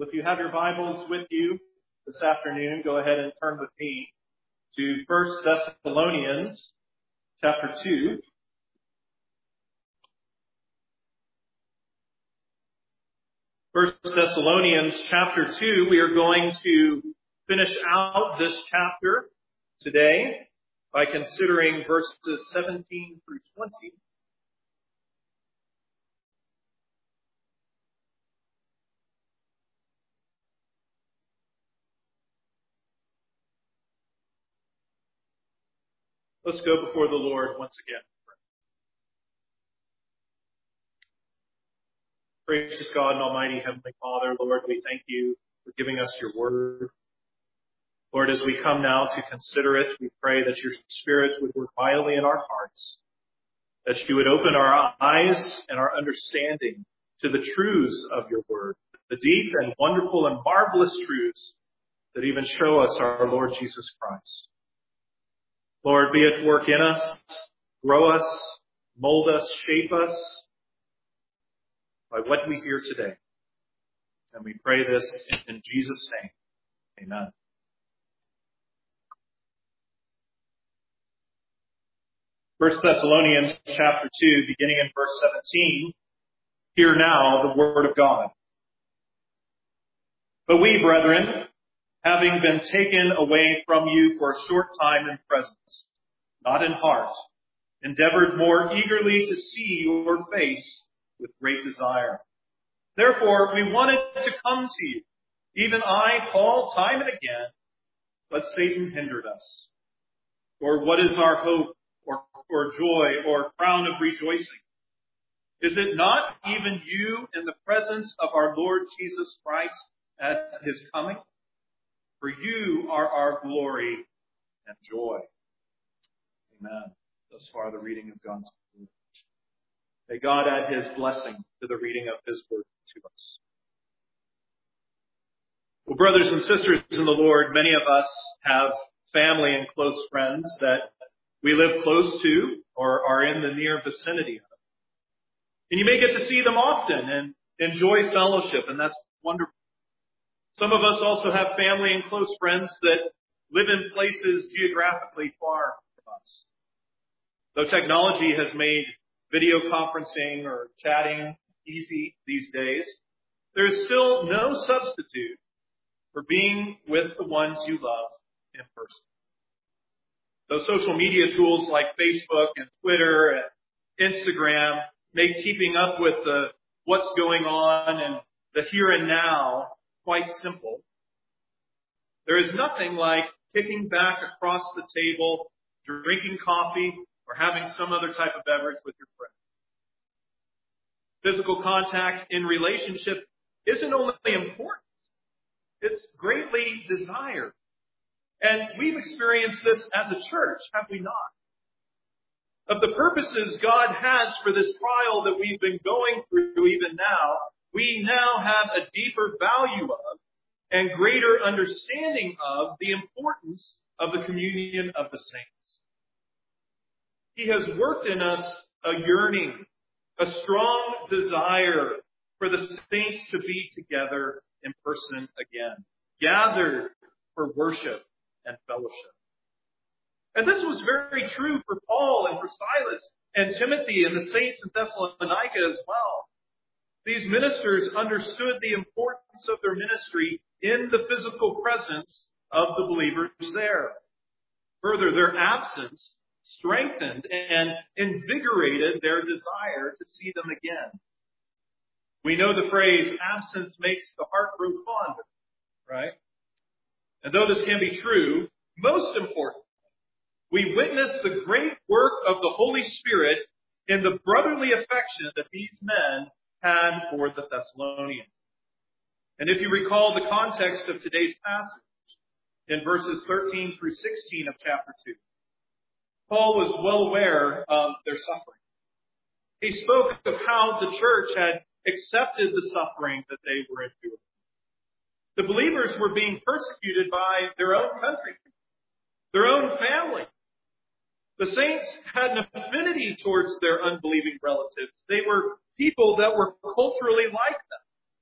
Well, if you have your Bibles with you this afternoon, go ahead and turn with me to 1 Thessalonians chapter 2. 1 Thessalonians chapter 2, we are going to finish out this chapter today by considering verses 17 through 20. Let's go before the Lord once again. Gracious God and Almighty Heavenly Father, Lord, we thank you for giving us your word. Lord, as we come now to consider it, we pray that your Spirit would work mightily in our hearts, that you would open our eyes and our understanding to the truths of your word, the deep and wonderful and marvelous truths that even show us our Lord Jesus Christ. Lord, be at work in us, grow us, mold us, shape us by what we hear today. And we pray this in Jesus' name. Amen. First Thessalonians chapter 2, beginning in verse 17. Hear now the word of God. But we, brethren, having been taken away from you for a short time in presence, not in heart, endeavored more eagerly to see your face with great desire. Therefore, we wanted to come to you, even I, Paul, time and again, but Satan hindered us. For what is our hope or joy or crown of rejoicing? Is it not even you in the presence of our Lord Jesus Christ at his coming? For you are our glory and joy. Amen. Thus far, the reading of God's word. May God add his blessing to the reading of his word to us. Well, brothers and sisters in the Lord, many of us have family and close friends that we live close to or are in the near vicinity of. And you may get to see them often and enjoy fellowship, and that's wonderful. Some of us also have family and close friends that live in places geographically far from us. Though technology has made video conferencing or chatting easy these days, there is still no substitute for being with the ones you love in person. Though social media tools like Facebook and Twitter and Instagram make keeping up with what's going on and the here and now quite simple, there is nothing like kicking back across the table, drinking coffee, or having some other type of beverage with your friends. Physical contact in relationship isn't only important, it's greatly desired. And we've experienced this as a church, have we not? Of the purposes God has for this trial that we've been going through even now, we now have a deeper value of and greater understanding of the importance of the communion of the saints. He has worked in us a yearning, a strong desire for the saints to be together in person again, gathered for worship and fellowship. And this was very true for Paul and for Silas and Timothy and the saints in Thessalonica as well. These ministers understood the importance of their ministry in the physical presence of the believers there. Further, their absence strengthened and invigorated their desire to see them again. We know the phrase, absence makes the heart grow fonder, right? And though this can be true, most important, we witness the great work of the Holy Spirit in the brotherly affection that these men had for the Thessalonians. And if you recall the context of today's passage, in verses 13 through 16 of chapter 2, Paul was well aware of their suffering. He spoke of how the church had accepted the suffering that they were enduring. The believers were being persecuted by their own country, their own family. The saints had an affinity towards their unbelieving relatives. They were people that were culturally like them.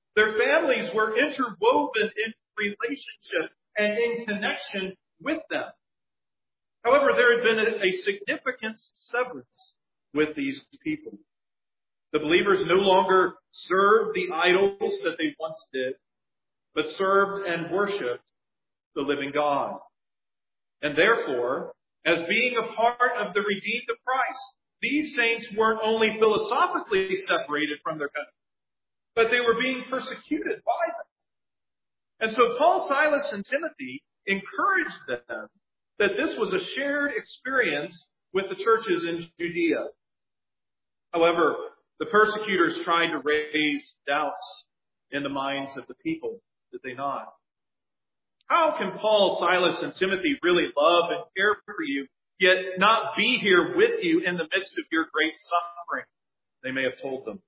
Their families were interwoven in relationship and in connection with them. However, there had been a significant severance with these people. The believers no longer served the idols that they once did, but served and worshiped the living God. And therefore, as being a part of the redeemed of Christ, these saints weren't only philosophically separated from their country, but they were being persecuted by them. And so Paul, Silas, and Timothy encouraged them that this was a shared experience with the churches in Judea. However, the persecutors tried to raise doubts in the minds of the people, did they not? How can Paul, Silas, and Timothy really love and care for you, yet not be here with you in the midst of your great suffering? They may have told them.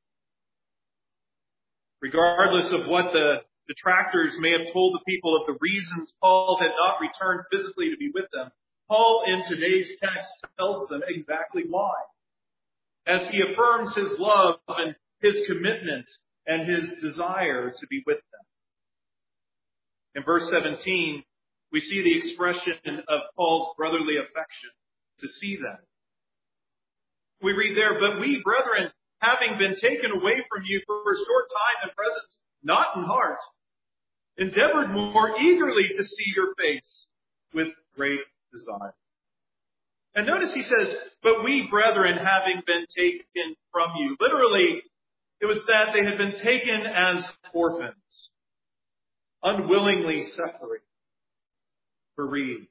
Regardless of what the detractors may have told the people of the reasons Paul had not returned physically to be with them, Paul in today's text tells them exactly why, as he affirms his love and his commitment and his desire to be with them. In verse 17, we see the expression of Paul's brotherly affection to see them. We read there, "But we, brethren, having been taken away from you for a short time in presence, not in heart, endeavored more eagerly to see your face with great desire." And notice he says, "But we, brethren, having been taken from you." Literally, it was that they had been taken as orphans, unwillingly separated, bereaved.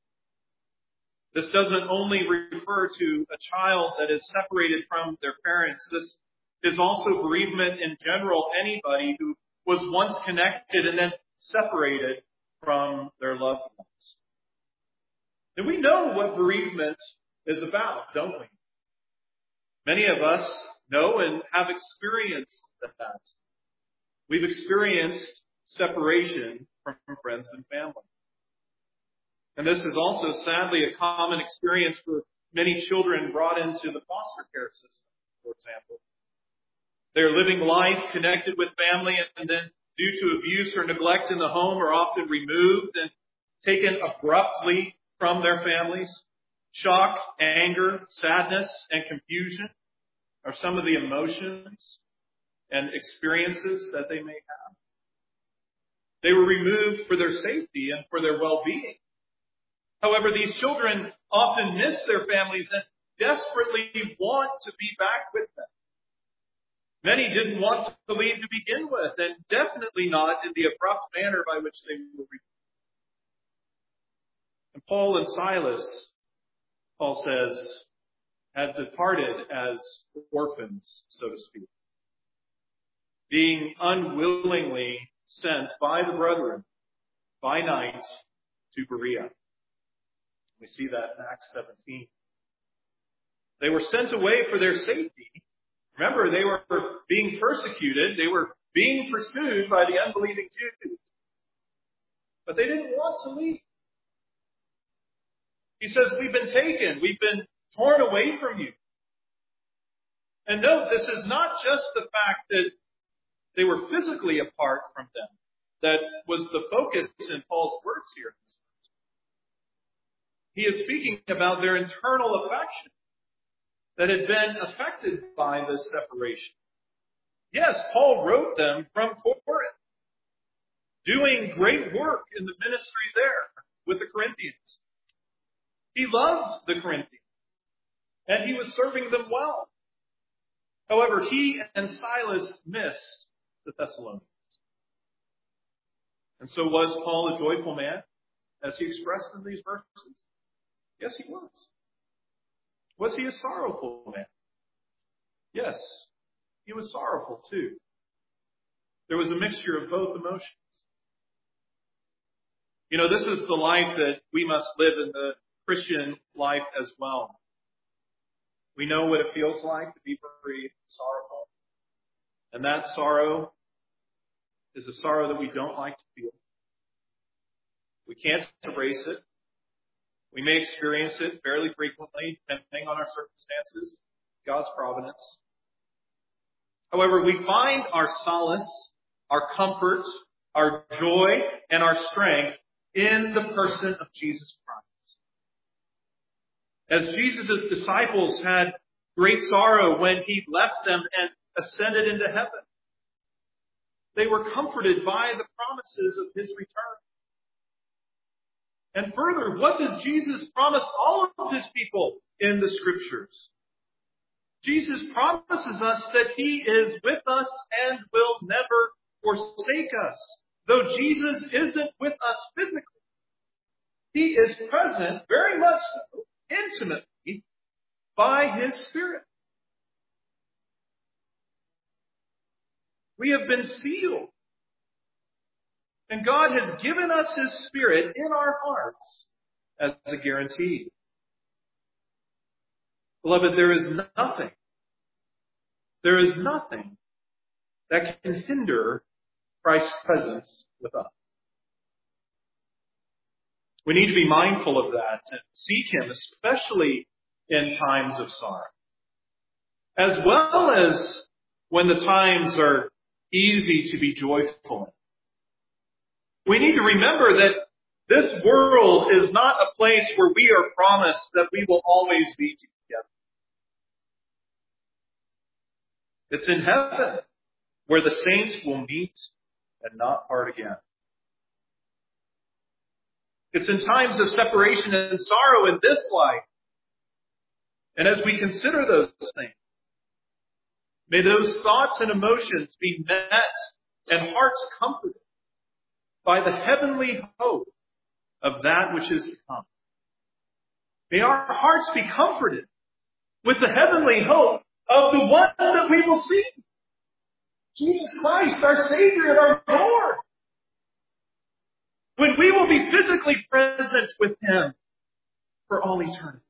This doesn't only refer to a child that is separated from their parents. This is also bereavement in general. Anybody who was once connected and then separated from their loved ones. And we know what bereavement is about, don't we? Many of us know and have experienced that. We've experienced separation from friends and family. And this is also sadly a common experience for many children brought into the foster care system, for example. They're living life connected with family and then due to abuse or neglect in the home are often removed and taken abruptly from their families. Shock, anger, sadness, and confusion are some of the emotions and experiences that they may have. They were removed for their safety and for their well-being. However, these children often miss their families and desperately want to be back with them. Many didn't want to leave to begin with, and definitely not in the abrupt manner by which they were removed. And Paul and Silas, Paul says, had departed as orphans, so to speak, being unwillingly sent by the brethren by night to Berea. We see that in Acts 17. They were sent away for their safety. Remember, they were being persecuted. They were being pursued by the unbelieving Jews. But they didn't want to leave. He says, "We've been taken. We've been torn away from you." And note, this is not just the fact that they were physically apart from them that was the focus in Paul's words here. He is speaking about their internal affection that had been affected by this separation. Yes, Paul wrote them from Corinth, doing great work in the ministry there with the Corinthians. He loved the Corinthians, and he was serving them well. However, he and Silas missed the Thessalonians. And so was Paul a joyful man, as he expressed in these verses? Yes, he was. Was he a sorrowful man? Yes, he was sorrowful too. There was a mixture of both emotions. You know, this is the life that we must live in the Christian life as well. We know what it feels like to be very sorrowful. And that sorrow is a sorrow that we don't like to feel. We can't erase it. We may experience it fairly frequently, depending on our circumstances, God's providence. However, we find our solace, our comfort, our joy, and our strength in the person of Jesus Christ. As Jesus' disciples had great sorrow when he left them and ascended into heaven, they were comforted by the promises of his return. And further, what does Jesus promise all of his people in the Scriptures? Jesus promises us that he is with us and will never forsake us. Though Jesus isn't with us physically, he is present very much so, intimately, by his Spirit. We have been sealed. And God has given us his Spirit in our hearts as a guarantee. Beloved, there is nothing that can hinder Christ's presence with us. We need to be mindful of that and seek him, especially in times of sorrow, as well as when the times are easy to be joyful in. We need to remember that this world is not a place where we are promised that we will always be together. It's in heaven where the saints will meet and not part again. It's in times of separation and sorrow in this life. And as we consider those things, may those thoughts and emotions be met and hearts comforted by the heavenly hope of that which is to come. May our hearts be comforted with the heavenly hope of the one that we will see. Jesus Christ, our Savior and our Lord. When we will be physically present with him for all eternity.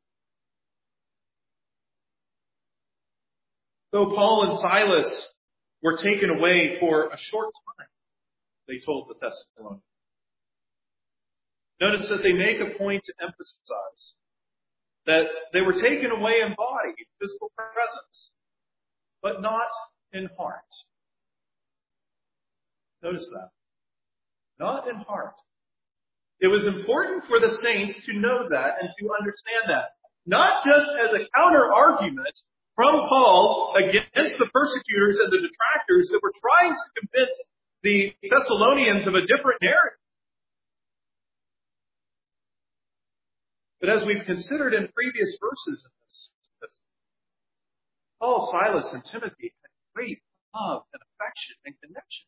Though Paul and Silas were taken away for a short time, they told the Thessalonians. Notice that they make a point to emphasize that they were taken away in body, physical presence, but not in heart. Notice that. Not in heart. It was important for the saints to know that and to understand that. Not just as a counter-argument from Paul against the persecutors and the detractors that were trying to convince the Thessalonians of a different narrative. But as we've considered in previous verses in this, Paul, Silas, and Timothy had great love and affection and connection.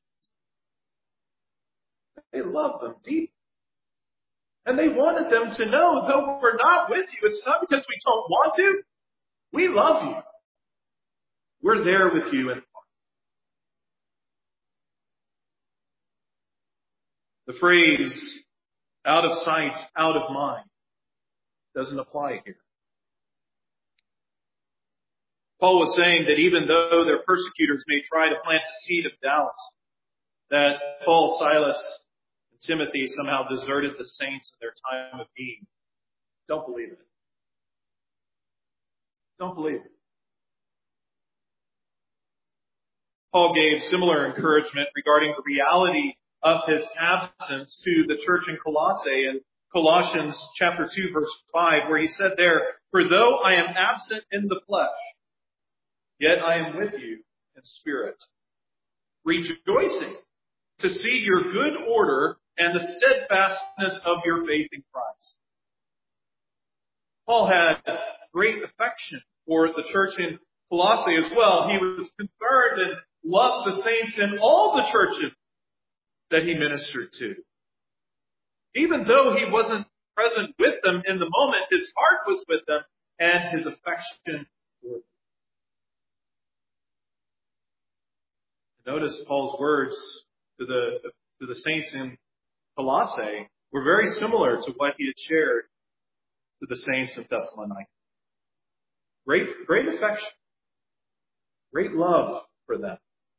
They loved them deeply. And they wanted them to know, though we're not with you, it's not because we don't want to. We love you. We're there with you in heart. The phrase, out of sight, out of mind, doesn't apply here. Paul was saying that even though their persecutors may try to plant a seed of doubt that Paul, Silas, and Timothy somehow deserted the saints in their time of need, don't believe it. Don't believe it. Paul gave similar encouragement regarding the reality of his absence to the church in Colossae in Colossians chapter 2, verse 5, where he said there, "For though I am absent in the flesh, yet I am with you in spirit, rejoicing to see your good order and the steadfastness of your faith in Christ." Paul had great affection for the church in Colossae as well. He was concerned and loved the saints in all the churches that he ministered to. Even though he wasn't present with them in the moment, his heart was with them and his affection for them. Notice Paul's words to the saints in Colossae were very similar to what he had shared to the saints in Thessalonica. Great affection, great love for them.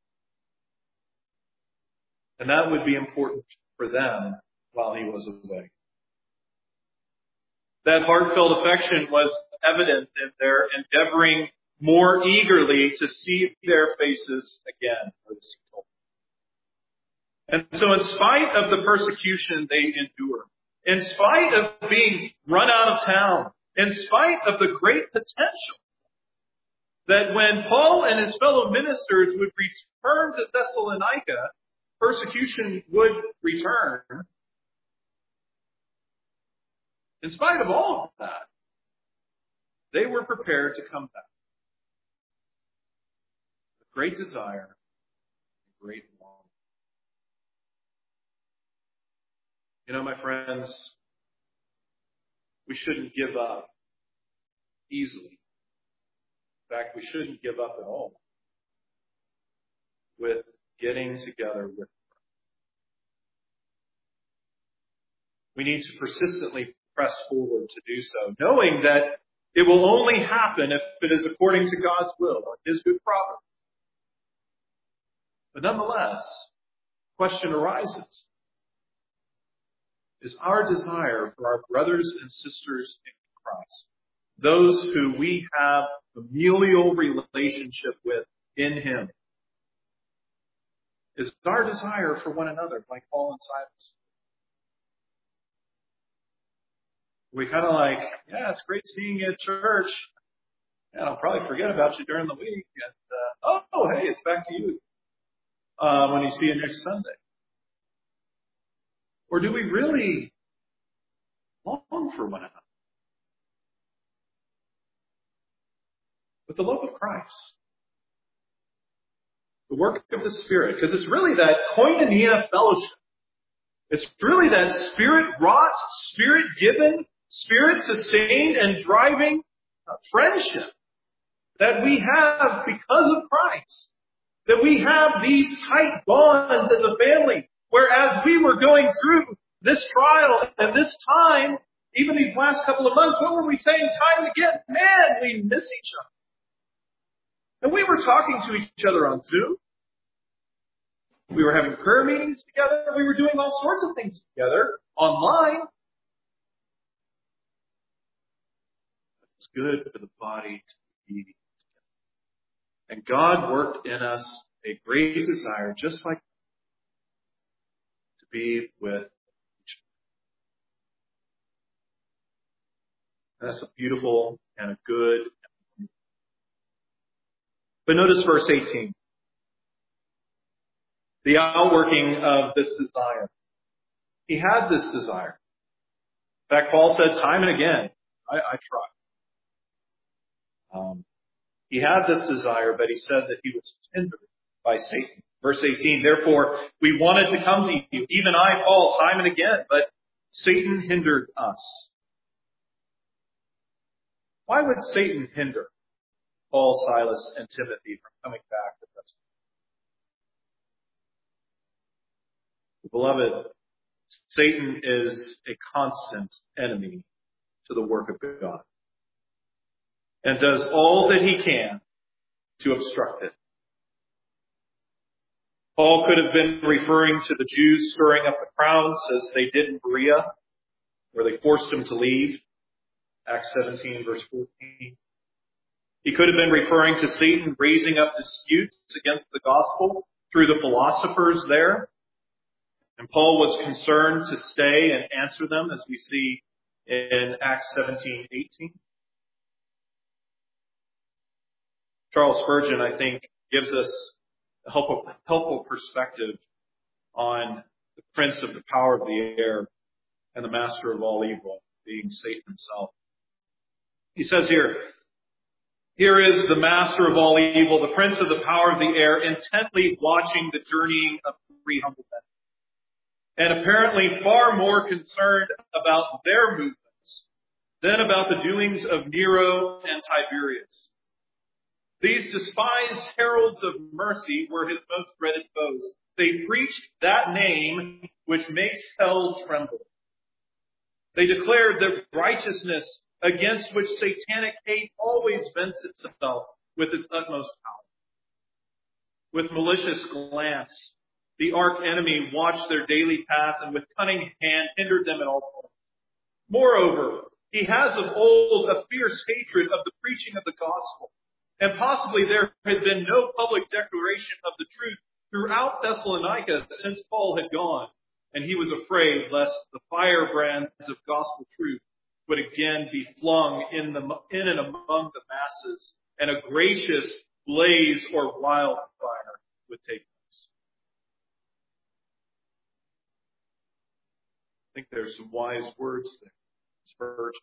And that would be important for them while he was away. That heartfelt affection was evident in their endeavoring more eagerly to see their faces again. And so in spite of the persecution they endure, in spite of being run out of town, in spite of the great potential that when Paul and his fellow ministers would return to Thessalonica, persecution would return. In spite of all of that, they were prepared to come back. With great desire, great longing. You know, my friends, we shouldn't give up easily. In fact, we shouldn't give up at all with getting together with Christ. We need to persistently press forward to do so, knowing that it will only happen if it is according to God's will, His good providence. But nonetheless, the question arises. Is our desire for our brothers and sisters in Christ, those who we have familial relationship with in Him, is our desire for one another like Paul and Silas? We kind of like, yeah, it's great seeing you at church. And I'll probably forget about you during the week. And, oh, hey, it's back to you when you see you next Sunday. Or do we really long for one another with the love of Christ? The work of the Spirit. Because it's really that koinonia fellowship. It's really that Spirit-wrought, Spirit-given, Spirit-sustained and driving friendship that we have because of Christ. That we have these tight bonds as a family. Whereas we were going through this trial and this time, even these last couple of months, what were we saying time and again? Man, we miss each other. And we were talking to each other on Zoom. We were having prayer meetings together. We were doing all sorts of things together online. It's good for the body to be together. And God worked in us a great desire, just like to be with each other. That's a beautiful and a good. But notice verse 18. The outworking of this desire. He had this desire. In fact, Paul said time and again, I tried. He had this desire, but he said that he was hindered by Satan. Verse 18, therefore, we wanted to come to you, even I, Paul, time and again, but Satan hindered us. Why would Satan hinder Paul, Silas, and Timothy from coming back to us? Beloved, Satan is a constant enemy to the work of God and does all that he can to obstruct it. Paul could have been referring to the Jews stirring up the crowds as they did in Berea, where they forced him to leave. Acts 17, verse 14. He could have been referring to Satan raising up disputes against the gospel through the philosophers there. And Paul was concerned to stay and answer them, as we see in Acts 17:18. Charles Spurgeon, I think, gives us a helpful perspective on the prince of the power of the air and the master of all evil, being Satan himself. He says here is the master of all evil, the prince of the power of the air, intently watching the journeying of three humble men, and apparently far more concerned about their movements than about the doings of Nero and Tiberius. These despised heralds of mercy were his most dreaded foes. They preached that name which makes hell tremble. They declared that righteousness against which satanic hate always vents itself with its utmost power. With malicious glance, the arch enemy watched their daily path and with cunning hand hindered them at all points. Moreover, he has of old a fierce hatred of the preaching of the gospel. And possibly there had been no public declaration of the truth throughout Thessalonica since Paul had gone, and he was afraid lest the firebrands of gospel truth would again be flung in and among the masses, and a gracious blaze or wildfire would take place. I think there's some wise words there. Spurgeon.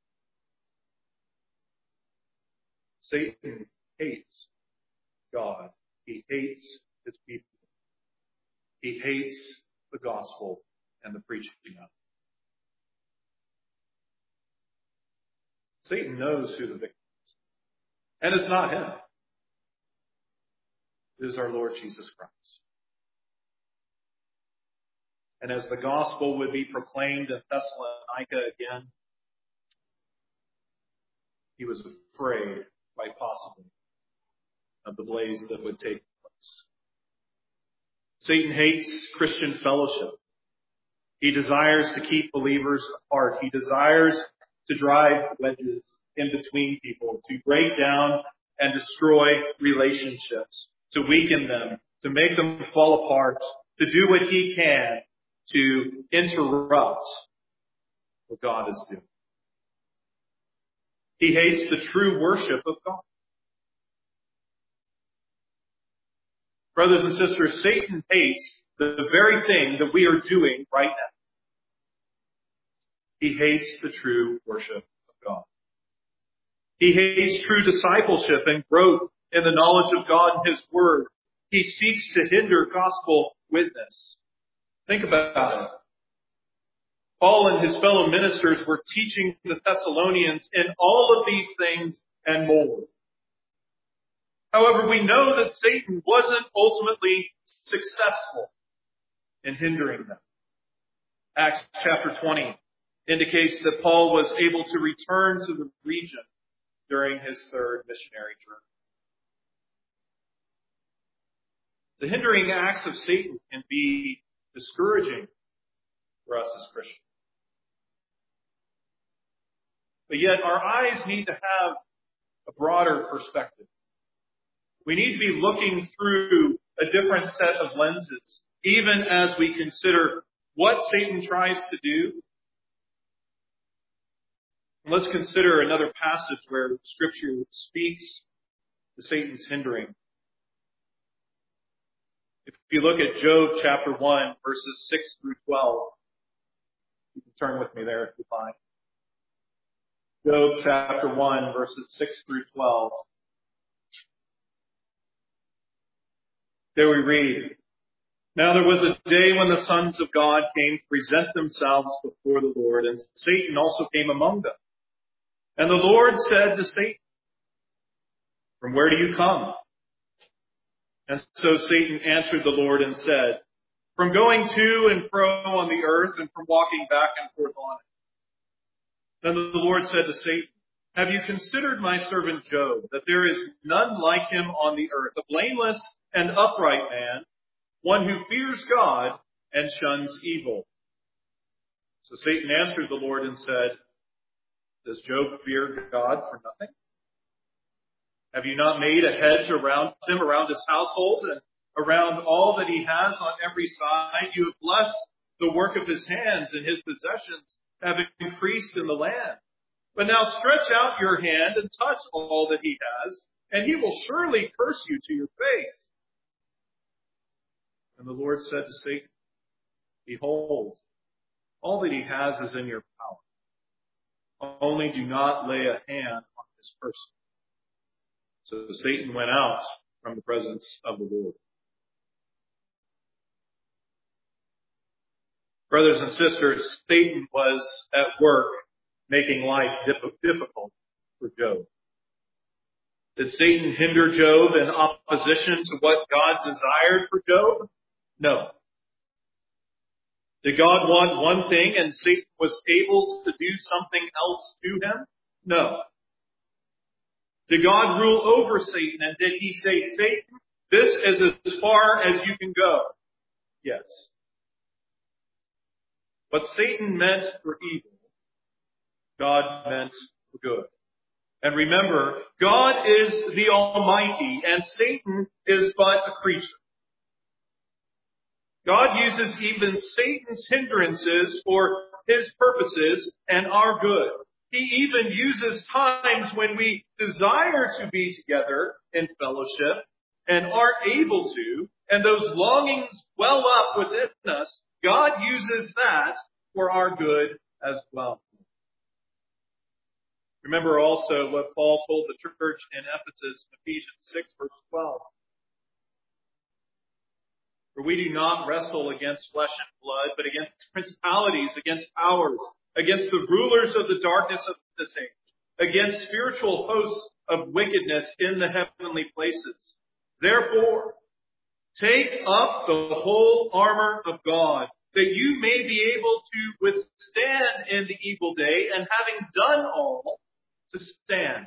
Satan hates God. He hates his people. He hates the gospel and the preaching of it. Satan knows who the victim is. And it's not him. It is our Lord Jesus Christ. And as the gospel would be proclaimed in Thessalonica again, he was afraid, quite possibly, of the blaze that would take place. Satan hates Christian fellowship. He desires to keep believers apart. He desires to drive wedges in between people, to break down and destroy relationships, to weaken them, to make them fall apart, to do what he can to interrupt what God is doing. He hates the true worship of God. Brothers and sisters, Satan hates the very thing that we are doing right now. He hates the true worship of God. He hates true discipleship and growth in the knowledge of God and His Word. He seeks to hinder gospel witness. Think about it. Paul and his fellow ministers were teaching the Thessalonians in all of these things and more. However, we know that Satan wasn't ultimately successful in hindering them. Acts chapter 20 indicates that Paul was able to return to the region during his third missionary journey. The hindering acts of Satan can be discouraging for us as Christians. But yet our eyes need to have a broader perspective. We need to be looking through a different set of lenses, even as we consider what Satan tries to do. And let's consider another passage where Scripture speaks to Satan's hindering. If you look at Job chapter 1, verses 6 through 12, you can turn with me there if you find. Job chapter 1, verses 6 through 12. There we read, "Now there was a day when the sons of God came to present themselves before the Lord, and Satan also came among them. And the Lord said to Satan, 'From where do you come?' And so Satan answered the Lord and said, 'From going to and fro on the earth and from walking back and forth on it.' Then the Lord said to Satan, 'Have you considered my servant Job, that there is none like him on the earth, a blameless and upright man, one who fears God and shuns evil?' So Satan answered the Lord and said, 'Does Job fear God for nothing? Have you not made a hedge around him, around his household, and around all that he has on every side? You have blessed the work of his hands, and his possessions have increased in the land. But now stretch out your hand and touch all that he has, and he will surely curse you to your face.' And the Lord said to Satan, 'Behold, all that he has is in your power. Only do not lay a hand on his person.' So Satan went out from the presence of the Lord." Brothers and sisters, Satan was at work making life difficult for Job. Did Satan hinder Job in opposition to what God desired for Job? No. Did God want one thing and Satan was able to do something else to him? No. Did God rule over Satan, and did he say, "Satan, this is as far as you can go"? Yes. What Satan meant for evil, God meant for good. And remember, God is the Almighty, and Satan is but a creature. God uses even Satan's hindrances for his purposes and our good. He even uses times when we desire to be together in fellowship and aren't able to, and those longings well up within us. God uses that for our good as well. Remember also what Paul told the church in Ephesus, Ephesians 6, verse 12. For we do not wrestle against flesh and blood, but against principalities, against powers, against the rulers of the darkness of this age, against spiritual hosts of wickedness in the heavenly places. Therefore, take up the whole armor of God, that you may be able to withstand in the evil day, and having done all, to stand.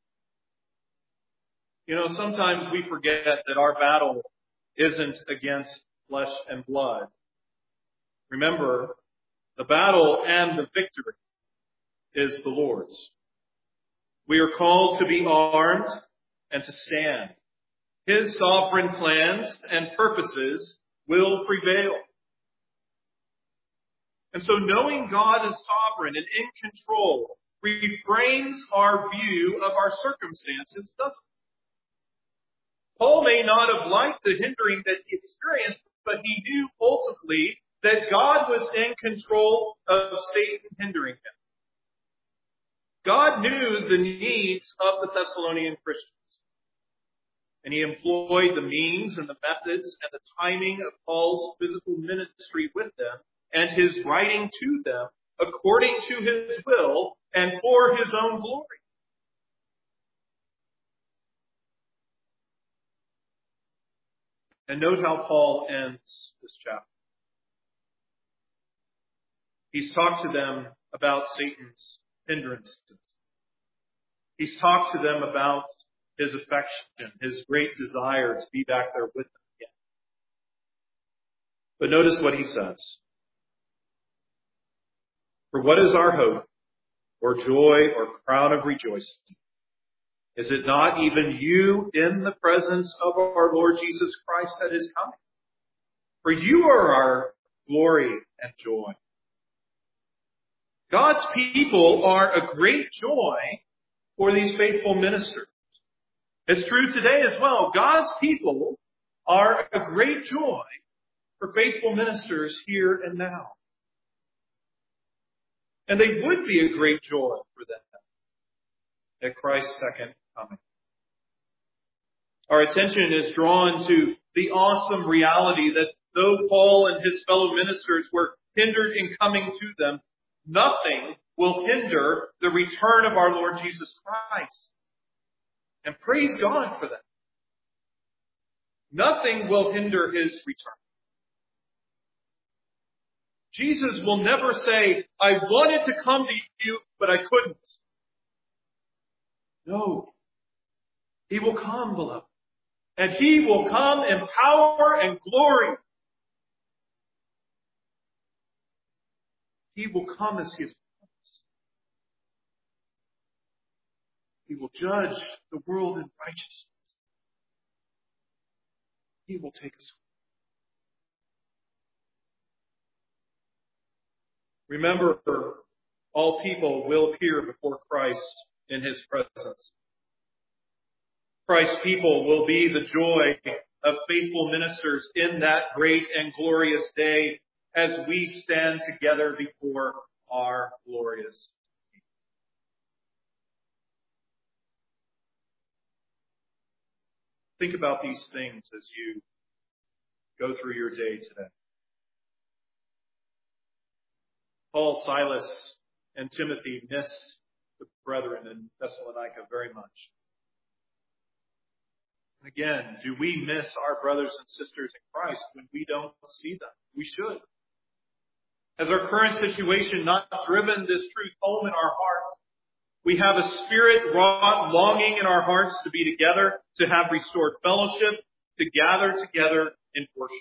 You know, sometimes we forget that our battle isn't against flesh and blood. Remember, the battle and the victory is the Lord's. We are called to be armed and to stand. His sovereign plans and purposes will prevail. And so knowing God is sovereign and in control reframes our view of our circumstances, doesn't it? Paul may not have liked the hindering that he experienced, but he knew ultimately that God was in control of Satan hindering him. God knew the needs of the Thessalonian Christians. And he employed the means and the methods and the timing of Paul's physical ministry with them and his writing to them according to his will and for his own glory. And note how Paul ends this chapter. He's talked to them about Satan's hindrances. He's talked to them about his affection, his great desire to be back there with them again. But notice what he says. For what is our hope, or joy, or crown of rejoicing? Is it not even you in the presence of our Lord Jesus Christ that is coming? For you are our glory and joy. God's people are a great joy for these faithful ministers. It's true today as well. God's people are a great joy for faithful ministers here and now. And they would be a great joy for them at Christ's second coming. Our attention is drawn to the awesome reality that though Paul and his fellow ministers were hindered in coming to them, nothing will hinder the return of our Lord Jesus Christ. And praise God for that. Nothing will hinder his return. Jesus will never say, I wanted to come to you, but I couldn't. No. He will come, beloved. And he will come in power and glory. He will come as he has promised. He will judge the world in righteousness. He will take us home. Remember, all people will appear before Christ in his presence. Christ's people will be the joy of faithful ministers in that great and glorious day as we stand together before our glorious King. Think about these things as you go through your day today. Paul, Silas, and Timothy missed the brethren in Thessalonica very much. Again, do we miss our brothers and sisters in Christ when we don't see them? We should. Has our current situation not driven this truth home in our hearts? We have a spirit-wrought longing in our hearts to be together, to have restored fellowship, to gather together in worship.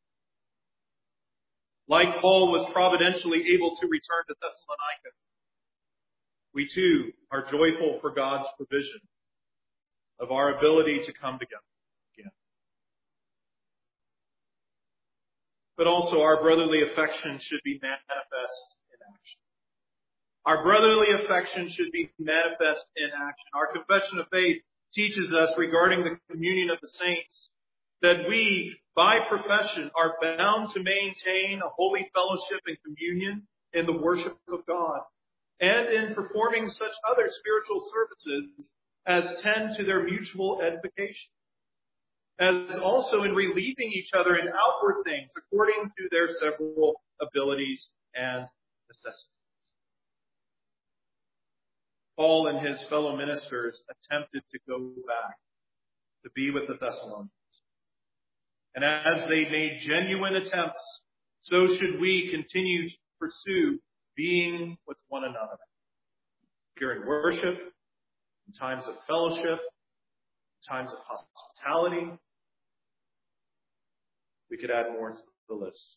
Like Paul was providentially able to return to Thessalonica, we too are joyful for God's provision of our ability to come together again. but also our brotherly affection should be manifest in action. Our brotherly affection should be manifest in action. Our confession of faith teaches us regarding the communion of the saints that we, by profession, are bound to maintain a holy fellowship and communion in the worship of God and in performing such other spiritual services as tend to their mutual edification, as also in relieving each other in outward things according to their several abilities and necessities. Paul and his fellow ministers attempted to go back to be with the Thessalonians. And as they made genuine attempts, so should we continue to pursue being with one another. During worship, in times of fellowship, in times of hospitality. We could add more to the list.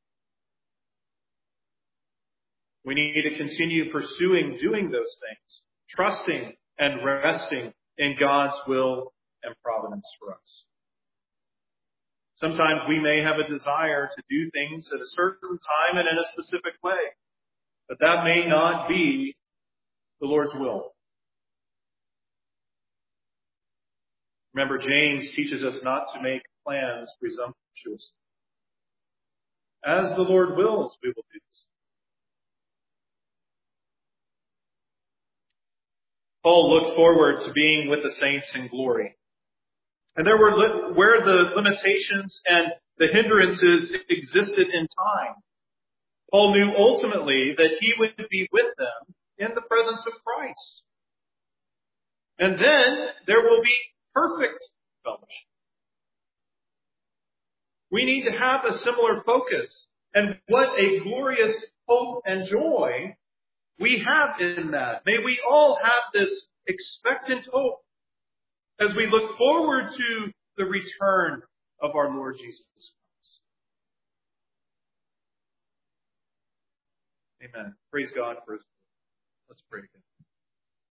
We need to continue pursuing doing those things, trusting and resting in God's will and providence for us. Sometimes we may have a desire to do things at a certain time and in a specific way, but that may not be the Lord's will. Remember, James teaches us not to make plans presumptuously. As the Lord wills, we will do this. Paul looked forward to being with the saints in glory. And there were where the limitations and the hindrances existed in time. Paul knew ultimately that he would be with them in the presence of Christ. And then there will be perfect fellowship. We need to have a similar focus. And what a glorious hope and joy we have in that. May we all have this expectant hope as we look forward to the return of our Lord Jesus Christ. Amen. Praise God for his word. Let's pray together.